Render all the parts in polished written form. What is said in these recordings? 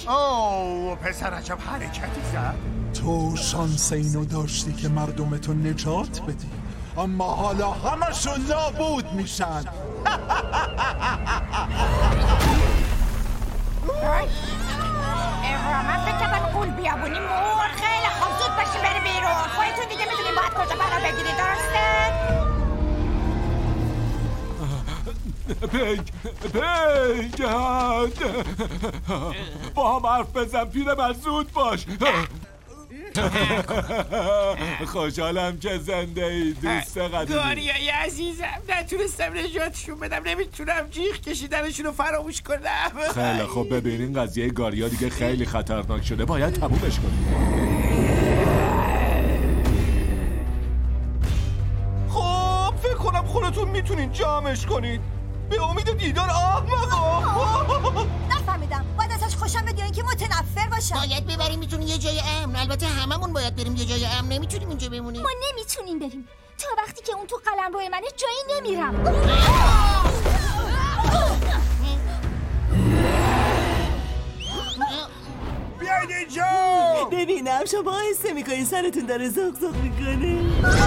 اوه پسر عجب حرکتی زد. تو شانس اینو داشتی که مردمتو نجات بدی، اما حالا همشون نابود میشن. من فکر کردم قول بیابونی مور. خیلی خوب زود باشیم بریم بیرون. خودتون دیگه میدونیم باید کجا قرار بگیرید، درسته؟ با هم حرف بزن پیرمرد، زود باش. خوشحالم که زنده ای دوست قدیمی. داریای عزیزم نتونستم نجاتشون بدم، نمیتونم جیغ کشیدنشون رو فراموش کنم. خیلی خب ببینین قضیه گاریا دیگه خیلی خطرناک شده، باید تمومش کنیم. خب فکر کنم خودتون میتونین جمعش کنید. به امید دیدار احمقا. نفهمیدم باید ازش خوشم بیاد یا اینکه متنفر باشم؟ باید ببریم میتونی یه جای امن. البته هممون باید بریم یه جای امن، نمیتونیم اینجا بمونیم. ما نمیتونیم بریم تا وقتی که اون تو قلمرو منه جایی نمیرم. بیاید اینجا. ببینم شما آهسته میکنین، سرتون داره زغ زغ میکنه.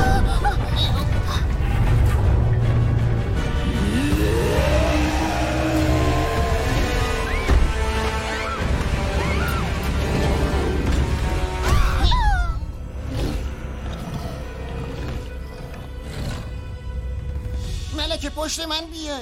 ملکه پشت من بیای.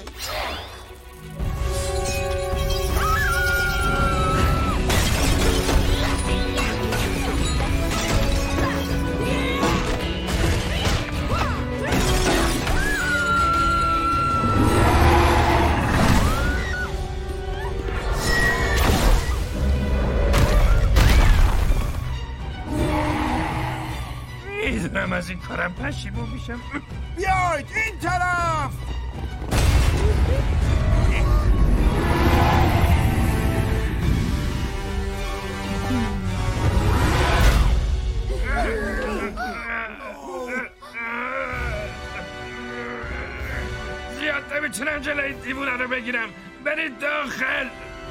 میدونم از این کارم پشیمون میشم. بیاید این طرف. زیاد نمیتونم جلوی دیوونه رو بگیرم. برید داخل.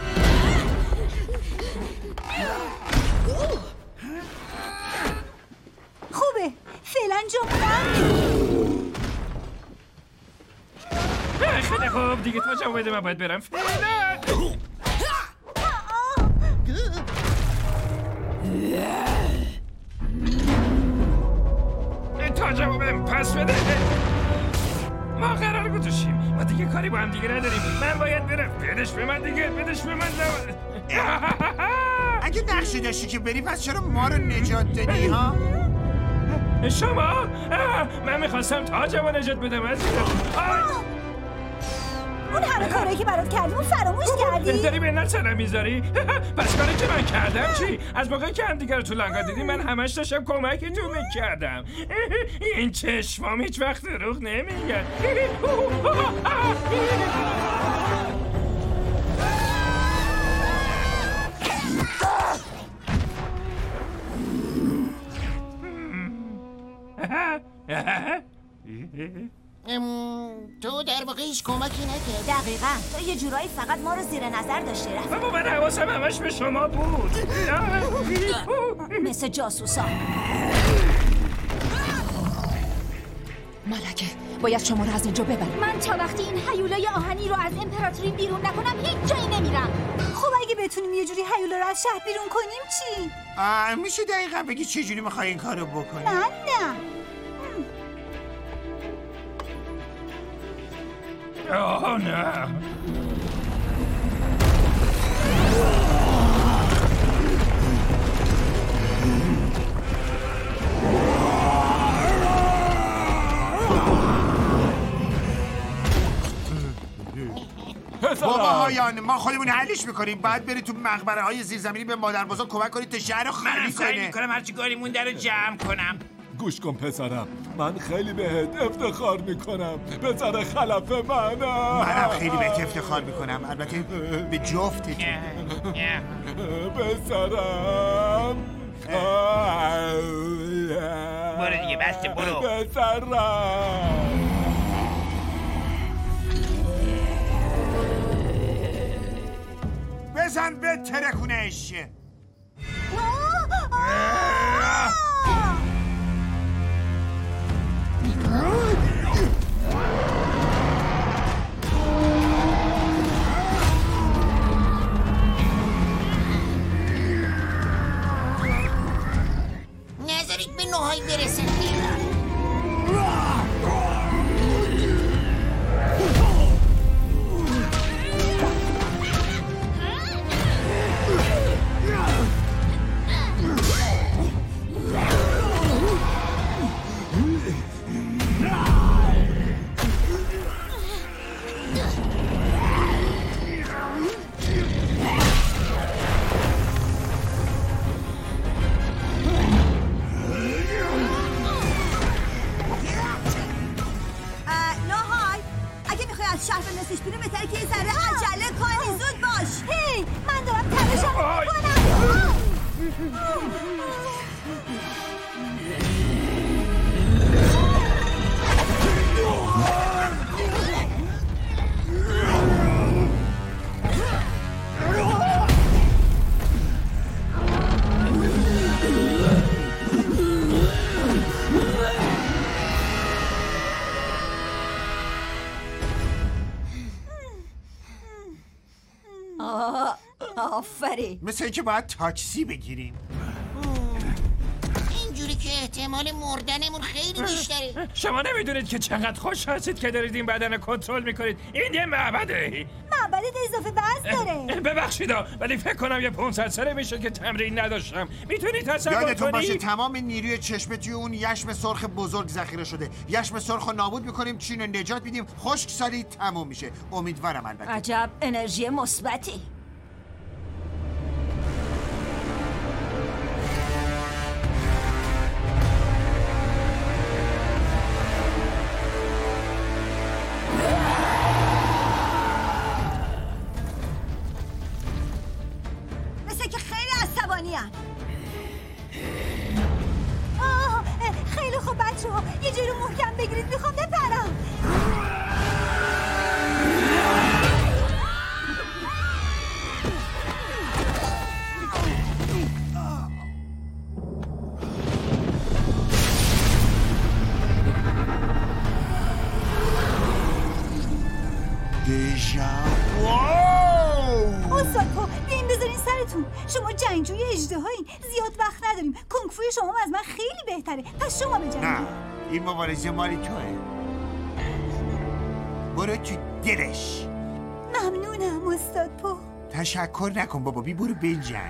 خوبه فعلا جمعه. خیلی خوب دیگه تا جواب بده من باید برم فعلا. تا جوابم پس بده. ما قرار گذاشتیم، ما دیگه کاری با هم دیگه نداریم. من باید برم. بدش به من دیگه، بدش به من. اگه نقشی داشتی که بری پس چرا ما رو نجات دادی ها؟ شما؟ من میخواستم تاجمو نجات بدم عزیزم. اون همه کاری که برات کردیم فراموش کردی؟ داری به نترم میذاری؟ پس کاری که من کردم چی؟ از موقعی که هم دیگر تو لنگا دیدیم من همش داشتم کمکتون میکردم. این چشمام هیچ وقت دروغ نمیگن. تو در واقع هیچ کمکی نکردی. دقیقاً تو یه جورایی فقط ما رو زیر نظر داشتی. اما من حواسم همش به شما بود. مثل جاسوسا. ملکه باید شما رو از اینجا ببرم. من تا وقتی این هیولای آهنی رو از امپراتوری بیرون نکنم هیچ جایی نمیرم. خب اگه بتونیم یه جوری هیولا رو از شهر بیرون کنیم چی؟ میشه دقیقا بگی چه جوری میخوای این کارو بکنی؟ نه آه نه. باباهایان ما خودمون حلش میکنیم. باید بری تو مقبره های زیرزمینی به مادر بزرگ کمک کنید تا شهر رو خالی کنه. من سعی میکنم هرچی کاری مونده رو جمع کنم. گوش کن پسرم، من خیلی بهت افتخار میکنم. پسر خلف منم خیلی بهت افتخار میکنم، البته به جفتتون. پسرم برو دیگه بسته برو. پسرم بزن به ترکونش. نذارید به نوهای برسن. آفرین. مثل اینکه باید تاکسی بگیریم. اینجوری که احتمال مردنمون خیلی بیشتره. شما نمیدونید که چقدر خوش هستید که دارید این بدن کنترل میکنید. این یه معبده. معبدت اضافه وزن داره. ببخشید ولی فکر کنم یه 500 ساله میشه که تمرین نداشتم. میتونی تصور کنی؟ یادتون باشه تمام نیروی چشم توی اون یشم سرخ بزرگ ذخیره شده. یشم سرخ رو نابود میکنیم، چین رو نجات میدیم، خشکسالی تموم میشه. امیدوارم البته. عجب انرژی مثبتی. خیلی خوب بچه‌ها، یه جایی رو محکم بگیرید، میخوام بپرم. استاد پا، بیاین بذارین سرتون. شما جنگجوی اژدهایین، زیاد وقت نداریم. کنگفوی شما از من خیلی بهتره، پس شما بجنگید. نه، این مبارزه مالی توه. برو تو دلش. ممنونم استاد پا. تشکر نکن بابا، برو بجنگ.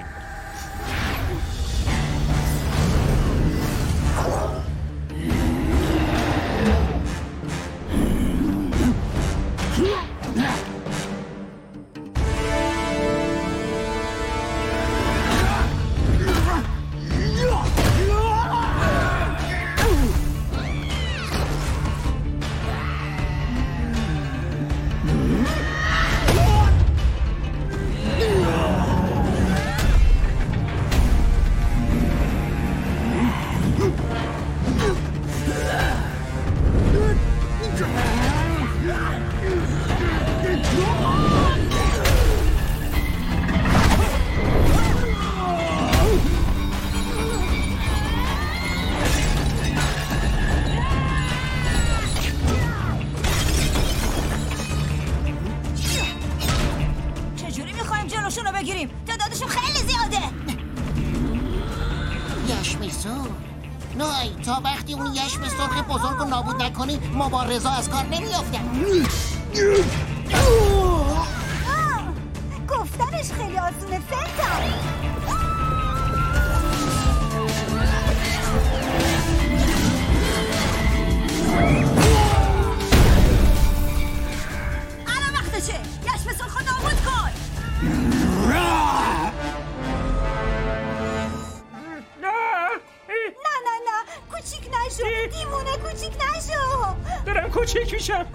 تا وقتی اون یشم سرخ بزرگ رو نابود نکنی مبارزا از کار نمیافتن. گفتنش خیلی آسونه فنتا. الان وقتشه، یشم سرخ رو نابود کن. کوچیک نشو دیمونه، کوچیک نشو. دارم کوچیک میشم.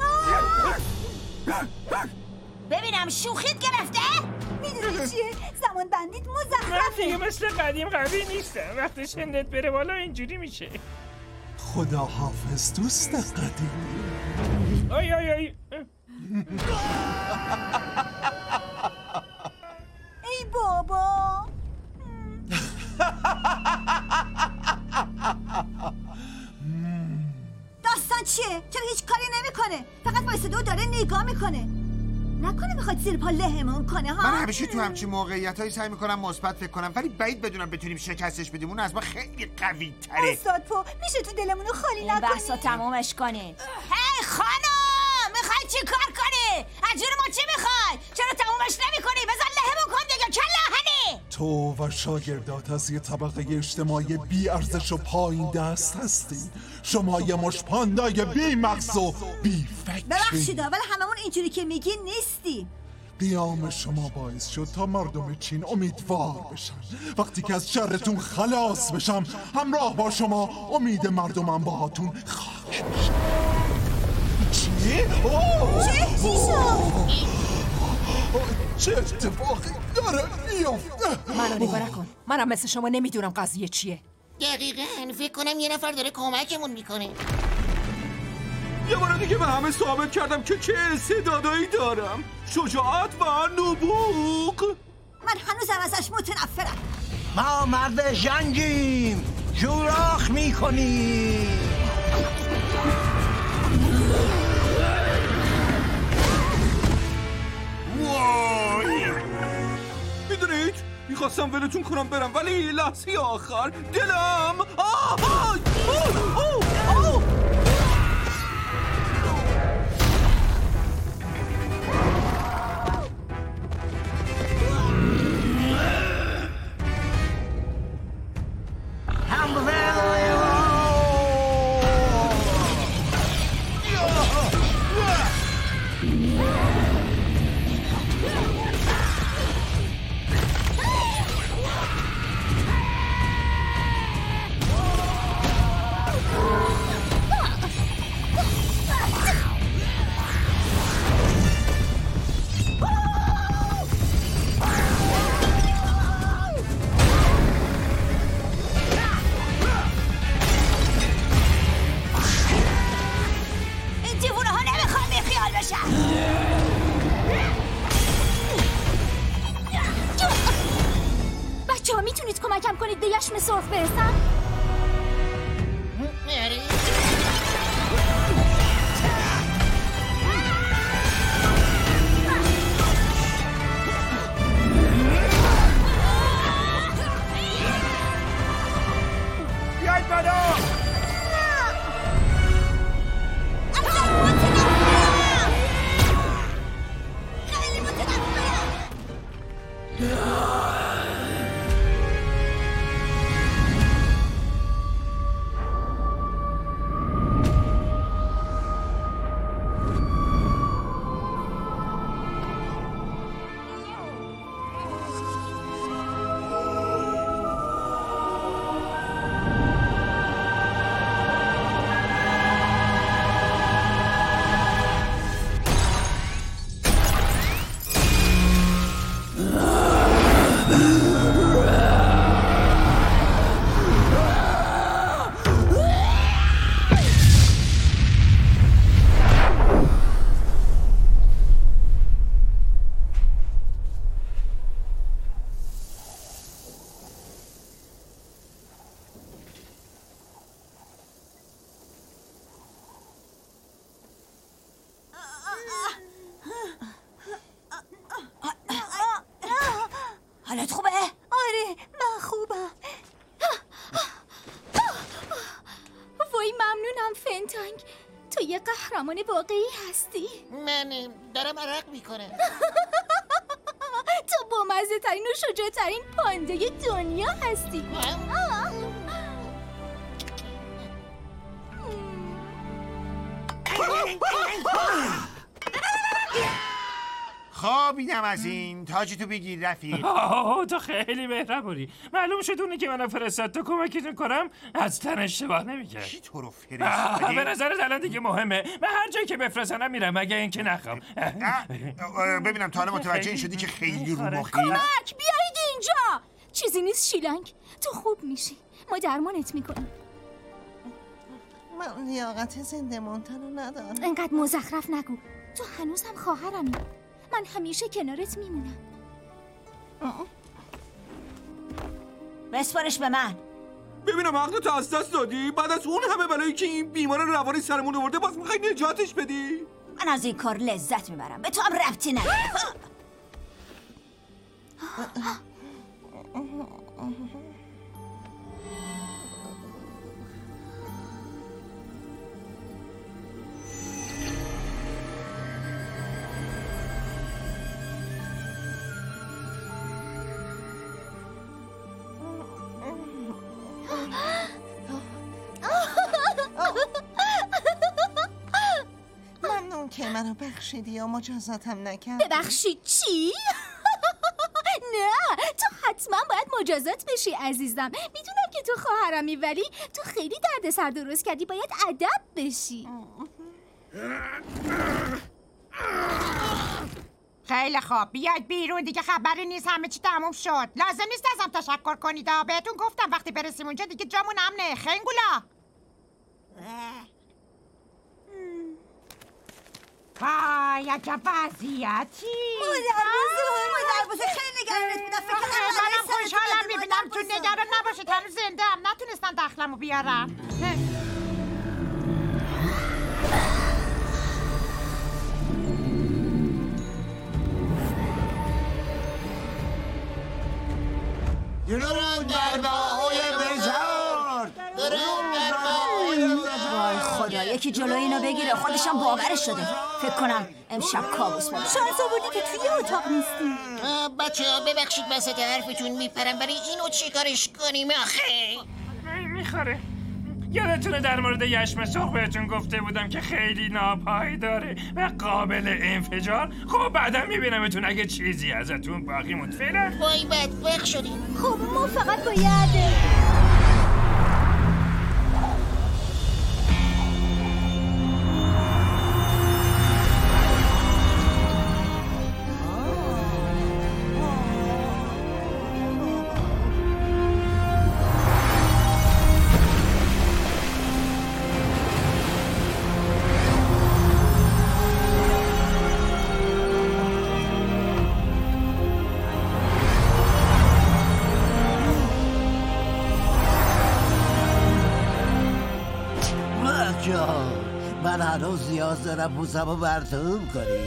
ببینم شوخیت گرفته؟ میدونی چیه؟ زمان بندیت مزخرفه. من دیگه مثل قدیم قوی نیستم. وقتی سنت بره بالا اینجوری میشه. خدا حافظ دوست قدیم. آی آی آی. الان چیه؟ چرا هیچ کاری نمیکنه؟ فقط وایساده و داره نگاه میکنه. نکنه بخواد زیر پا لهمون کنه ها؟ من همیشه تو همچین موقعیتایی سعی میکنم مثبت فکر کنم، ولی بعید بدونم بتونیم شکستش بدیم. اون از ما خیلی قوی تره. استاد پو میشه تو دلمون رو خالی نکنی؟ بحثا تمومش کنید. هی خانم، میخوای چی کار کنی؟ از ما چی میخوای؟ چرا تمومش نمیکنی؟ بزن لهمون کن دیگه. کلاهنی تو و شاگردات از یه طبقه اجتماعی بی ارزش و پایین دست هستین. شما یه مش پاندای بی مغز و بی فکری. ببخشید ولی هممون اینجوری که میگی نیستی. قیام شما باعث شد تا مردم چین امیدوار بشن. وقتی که از شرتون خلاص بشم همراه با شما امید مردمم باهاتون خاک بشه. چی؟ چی شد؟ چه اتفاقی داره میفته؟ منو نگاه نکن. منم مثل شما نمیدونم قضیه چیه. دقیقاً فکر کنم یه نفر داره کمکمون میکنه. یه بار دیگه به همه ثابت کردم که چه استعدادایی دارم. شجاعت و نبوغ. من هنوزم ازش متنفرم. ما مرد جنگیم، جوراخ میکنیم. میدونید میخواستم ولتون کنم برم، ولی لحظه آخر دلم بچه‌ها میتونید کمکم کنید به یشم سرخ برسم؟ بیاید بالا. حالت خوبه؟ آره من خوبم. وای ممنونم فنتانگ، تو یه قهرمان واقعی هستی. من دارم عرق میکنم. تو با مزه ترین و شجاع ترین پاندای دنیا هستی. خوابیدم از این. تاجی تو بگیر رفیق. تو خیلی مهربونی. معلوم شد اونی که منو فرستاد تا کمکتون کنم از تن اشتباه نمیکرد. کی تو رو فرستادی؟ به نظرت الان دیگه مهمه؟ من هر جایی که بفرستنم میرم مگه اینکه نخوام. ببینم تا حالا متوجه این شدی که خیلی رو مخی. کمک بیایید اینجا. چیزی نیست شیلنگ، تو خوب میشی، ما درمانت میکنیم. من لیاقت زنده موندن رو ندارم. انقدر مزخرف نگو، تو هنوزم خواهرمی. من همیشه کنارت میمونم. بسپارش به من. ببینم عقلتو از دست دادی؟ بعد از اون همه بلایی که این بیمار روانی سرمون آورده باز میخوای نجاتش بدی؟ من از این کار لذت میبرم، به تو هم ربطی نداره. ممنون که منو بخشیدی یا مجازاتم نکرد. ببخشید چی؟ نه، تو حتما باید مجازات بشی عزیزم. میدونم که تو خواهرمی ولی تو خیلی دردسر درست کردی، باید ادب بشی. خیلی خوب، بیاید بیرون دیگه، خبری نیست، همه چی تموم شد. لازم نیست ازم تشکر کنید، بهتون گفتم وقتی برسیم اونجا دیگه جامون امنه. خنگولا وای عجب وضعیتی. مادر بزرگ خیلی نگرانت بودم. فکر کنم منم خوشحالم میبینم تو نگران نباشید، هنوز زنده هم نتونستن دخلمو بیارم. درود بر باهای بزرگ. درود بر باهای بزرگ. وای خدا، یکی جلوی اینو بگیره، خودشم باورش شده. فکر کنم امشب کابوس بود. شانس آوردی که توی اتاق نیستی. بچه‌ها ببخشید وسط حرفتون میپرم، ولی اینو چیکارش کنیم آخه؟ میخوره. یادتونه در مورد یشم سرخ بهتون گفته بودم که خیلی ناپایداره و قابل انفجار؟ خب بعدا میبینمتون اگه چیزی ازتون باقی موند. فعلا وای بدبخت شدیم. خب ما فقط باید من هنوز نیاز دارم بوسمو برطوب کنی.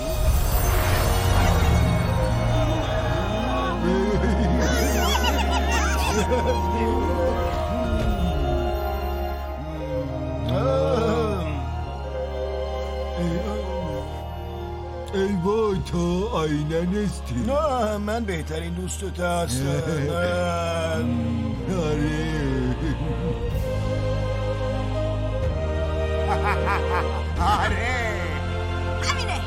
ای وای تو آینه نیستی. نه من بهترین دوستت هستم. آره همینه.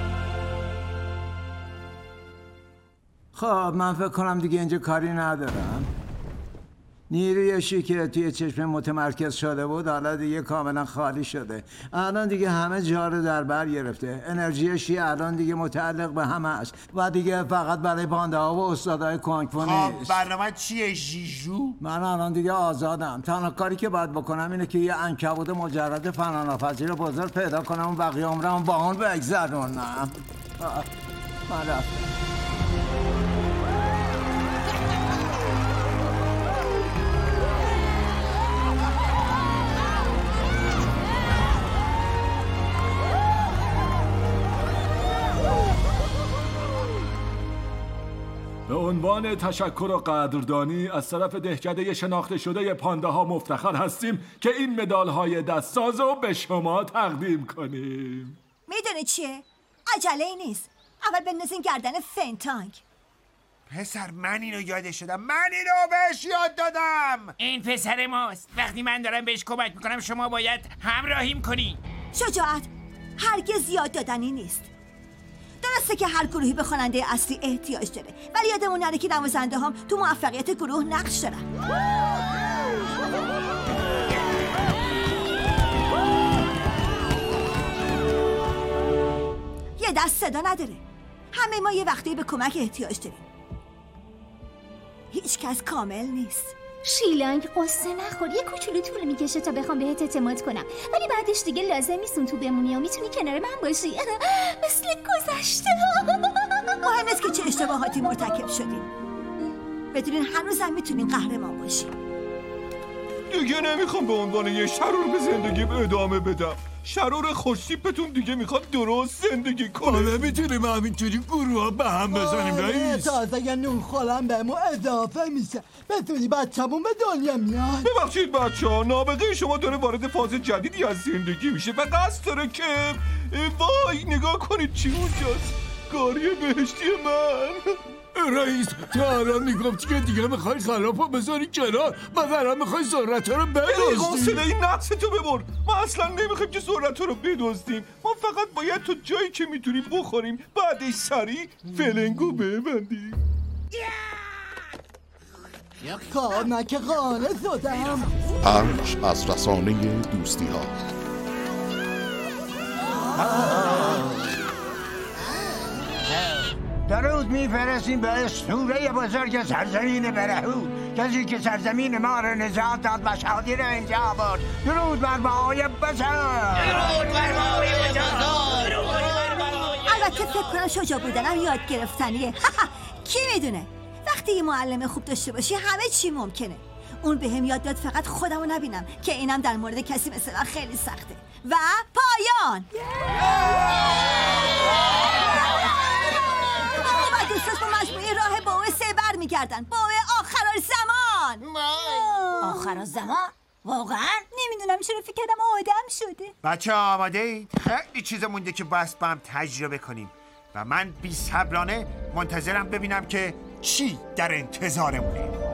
خب من فکر کنم دیگه اینجا کاری ندارم. نیروی اشی که توی چشم متمرکز شده بود حالا دیگه کاملا خالی شده. الان دیگه همه جا رو در بر گرفته. انرژی اشی الان دیگه متعلق به همه است و دیگه فقط برای پانده ها و استادای کنگ فو نیست. خب برنامه چیه ژیژو؟ من الان دیگه آزادم. تنها کاری که باید بکنم اینه که یه عنکبوت مجرد فناناپذیر بزرگ پیدا کنم و بقیه عمرم با اون بگذرونم. من رفتم. به عنوان تشکر و قدردانی از طرف دهکده شناخته شده پانده ها مفتخر هستیم که این مدال های دستساز رو به شما تقدیم کنیم. میدونی چیه؟ عجله نیست. اول بندازین گردن فنتانگ. پسر من اینو یادش دادم، من اینو بهش یاد دادم. این پسر ماست، وقتی من دارم بهش کمک میکنم شما باید همراهیم کنی. شجاعت هرگز یاد دادنی نیست. درسته که هر گروهی به خواننده اصلی احتیاج داره، ولی یادمون نره که نوازنده هم تو موفقیت گروه نقش دارن. یه دست صدا نداره. همه ما یه وقتی به کمک احتیاج داریم. هیچ کس کامل نیست. شیلانگ قصه نخور، یه کوچولو طول میکشه تا بخوام بهت اعتماد کنم، ولی بعدش دیگه لازم نیست اون تو بمونی و میتونی کنار من باشی مثل گذشته. مهم نیست که چه اشتباهاتی مرتکب شدیم، بدونین هنوزم میتونین قهرمان باشیم. دیگه نمیخوام به عنوان یه شرور به زندگیم ادامه بدم. شرور خوشتیپتون دیگه میخواد درست زندگی کنه. نمیتونیم همینطوری گروه ها به هم بزنیم رئیس. تازه اگه نون خورم بهمون اضافه میشه. بتونی بچه‌مون به دنیا میاد. ببخشید بچه‌ها، نابغه شما داره وارد فاز جدیدی از زندگی میشه و قصد داره که وای نگاه کنید چی اونجاست. قاری بهشتی من. رئیس تو الان میگفتی که دیگه میخوای خلافو بذاری کنار و الان میخوای ذرت رو بدزدی. صدای نقص تو ببر. ما اصلا نمیخوایم که ذرت رو بدزدیم. ما فقط باید تو جایی که میتونیم بخوریم بعدش سریع فلنگو ببندیم. کار من که قانه زدم. پنج از رسانه دوستی ها. درود میفرستیم به اسطوره بزرگ سرزمین برهود، کسی که سرزمین ما رو نجات داد و شادی رو اینجا برد. درود بر ماهای بزرگ. درود بر ماهای بزرگ. البته فکر کنم شجاع بودنم یاد گرفتنیه. کی میدونه وقتی یه معلم خوب داشته باشی همه چی ممکنه. اون بهم یاد داد فقط خودمو نبینم که اینم در مورد کسی مثل من خیلی سخته. و پایان. و دوستاش با مجموعه راه باوه 3 برمیگردن. باوه آخرالزمان. آخرالزمان؟ واقعا؟ نمیدونم چرا فکر کردم آدم شده. بچه آماده اید؟ خیلی چیز مونده که بس با هم تجربه کنیم و من بی‌صبرانه منتظرم ببینم که چی در انتظارمونه.